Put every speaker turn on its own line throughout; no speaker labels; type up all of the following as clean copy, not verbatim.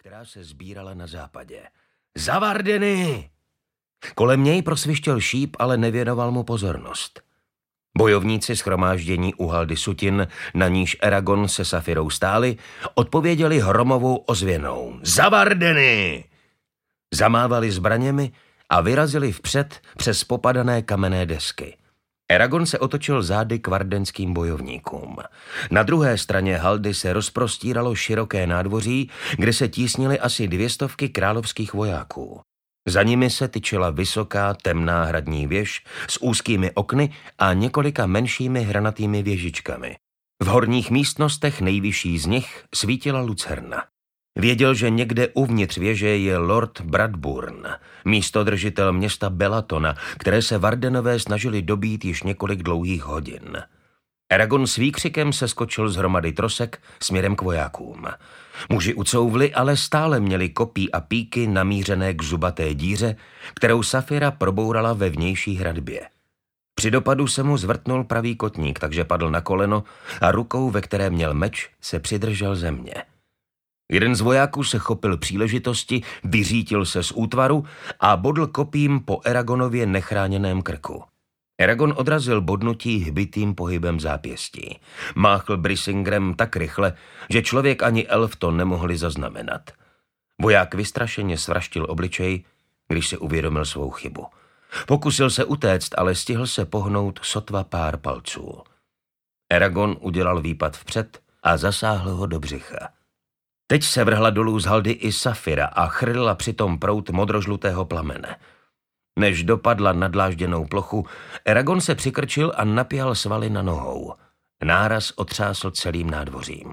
která se sbírala na západě. Za Vardeny! Kolem něj prosvištěl šíp, ale nevěnoval mu pozornost. Bojovníci shromáždění u haldy Sutin, na níž Eragon se Safirou stáli, odpověděli hromovou ozvěnou. Za Vardeny! Zamávali zbraněmi a vyrazili vpřed přes popadané kamenné desky. Eragon se otočil zády k vardenským bojovníkům. Na druhé straně haldy se rozprostíralo široké nádvoří, kde se tísnily asi 200 královských vojáků. Za nimi se tyčila vysoká, temná hradní věž s úzkými okny a několika menšími hranatými věžičkami. V horních místnostech nejvyšší z nich svítila lucerna. Věděl, že někde uvnitř věže je lord Bradburn, místodržitel města Belatona, které se Vardenové snažili dobít již několik dlouhých hodin. Eragon s výkřikem seskočil z hromady trosek směrem k vojákům. Muži ucouvli, ale stále měli kopí a píky namířené k zubaté díře, kterou Safira probourala ve vnější hradbě. Při dopadu se mu zvrtnul pravý kotník, takže padl na koleno a rukou, ve které měl meč, se přidržel země. Jeden z vojáků se chopil příležitosti, vyřítil se z útvaru a bodl kopím po Eragonově nechráněném krku. Eragon odrazil bodnutí hbitým pohybem zápěstí. Máchl Brisingrem tak rychle, že člověk ani elf to nemohli zaznamenat. Voják vystrašeně svraštil obličej, když si uvědomil svou chybu. Pokusil se utéct, ale stihl se pohnout sotva pár palců. Eragon udělal výpad vpřed a zasáhl ho do břicha. Teď se vrhla dolů z haldy i Safira a chrlila přitom proud modrožlutého plamene. Než dopadla na dlážděnou plochu, Eragon se přikrčil a napěhal svaly na nohou. Náraz otřásl celým nádvořím.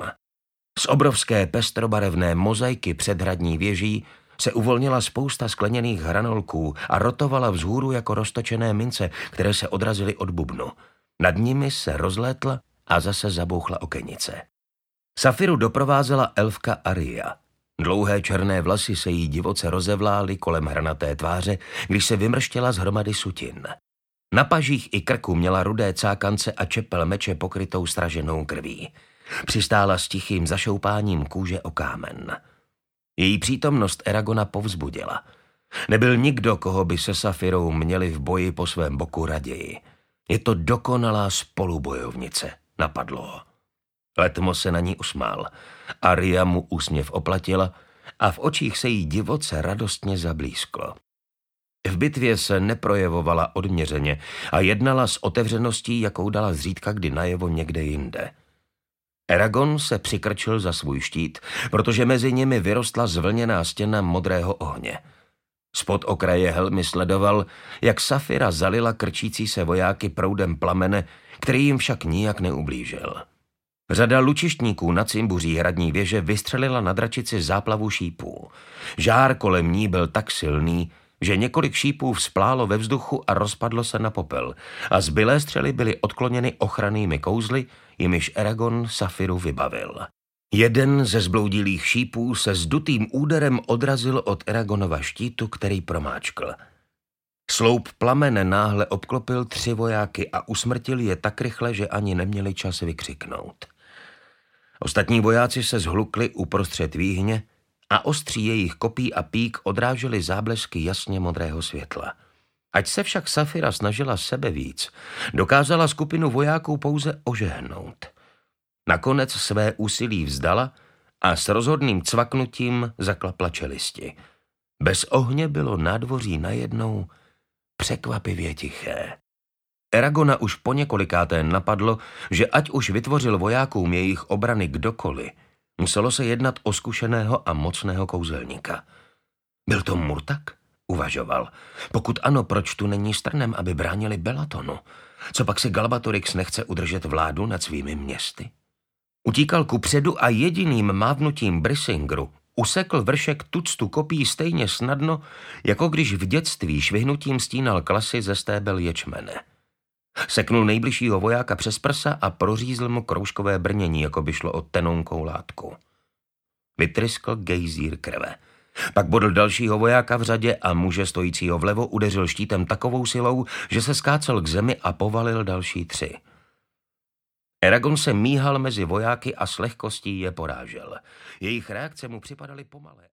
Z obrovské pestrobarevné mozaiky před hradní věží se uvolnila spousta skleněných hranolků a rotovala vzhůru jako roztočené mince, které se odrazily od bubnu. Nad nimi se rozlétla a zase zabouchla okenice. Safiru doprovázela elfka Aria. Dlouhé černé vlasy se jí divoce rozevlály kolem hranaté tváře, když se vymrštěla z hromady sutin. Na pažích i krku měla rudé cákance a čepel meče pokrytou sraženou krví. Přistála s tichým zašoupáním kůže o kámen. Její přítomnost Eragona povzbudila. Nebyl nikdo, koho by se Safirou měli v boji po svém boku raději. Je to dokonalá spolubojovnice, napadlo ho. Letmo se na ní usmál. Aria mu úsměv oplatila a v očích se jí divoce radostně zablízklo. V bitvě se neprojevovala odměřeně a jednala s otevřeností, jakou dala zřídka kdy najevo někde jinde. Eragon se přikrčil za svůj štít, protože mezi nimi vyrostla zvlněná stěna modrého ohně. Spod okraje helmy sledoval, jak Safira zalila krčící se vojáky proudem plamene, který jim však nijak neublížil. Řada lučištníků na cimbuří hradní věže vystřelila na dračici záplavu šípů. Žár kolem ní byl tak silný, že několik šípů vzplálo ve vzduchu a rozpadlo se na popel a zbylé střely byly odkloněny ochrannými kouzly, jimiž Eragon Safiru vybavil. Jeden ze zbloudilých šípů se s dutým úderem odrazil od Eragonova štítu, který promáčkl. Sloup plamene náhle obklopil 3 vojáky a usmrtil je tak rychle, že ani neměli čas vykřiknout. Ostatní vojáci se zhlukli uprostřed výhně a ostří jejich kopí a pík odrážely záblesky jasně modrého světla. Ať se však Safira snažila sebe víc, dokázala skupinu vojáků pouze ožehnout. Nakonec své úsilí vzdala a s rozhodným cvaknutím zaklapla čelisti. Bez ohně bylo nádvoří najednou překvapivě tiché. Eragona už poněkolikáté napadlo, že ať už vytvořil vojákům jejich obrany kdokoliv, muselo se jednat o zkušeného a mocného kouzelníka. Byl to Murtak? Uvažoval. Pokud ano, proč tu není strnem, aby bránili Belatonu? Co pak si Galbatorix nechce udržet vládu nad svými městy? Utíkal kupředu a jediným mávnutím Brisingru usekl vršek tuctu kopí stejně snadno, jako když v dětství švihnutím stínal klasy ze stébel ječmene. Seknul nejbližšího vojáka přes prsa a prořízl mu kroužkové brnění, jako by šlo o tenonkou látku. Vytryskl gejzír krve. Pak bodl dalšího vojáka v řadě a muže stojícího vlevo udeřil štítem takovou silou, že se skácel k zemi a povalil další 3. Eragon se míhal mezi vojáky a s lehkostí je porážel. Jejich reakce mu připadaly pomalé.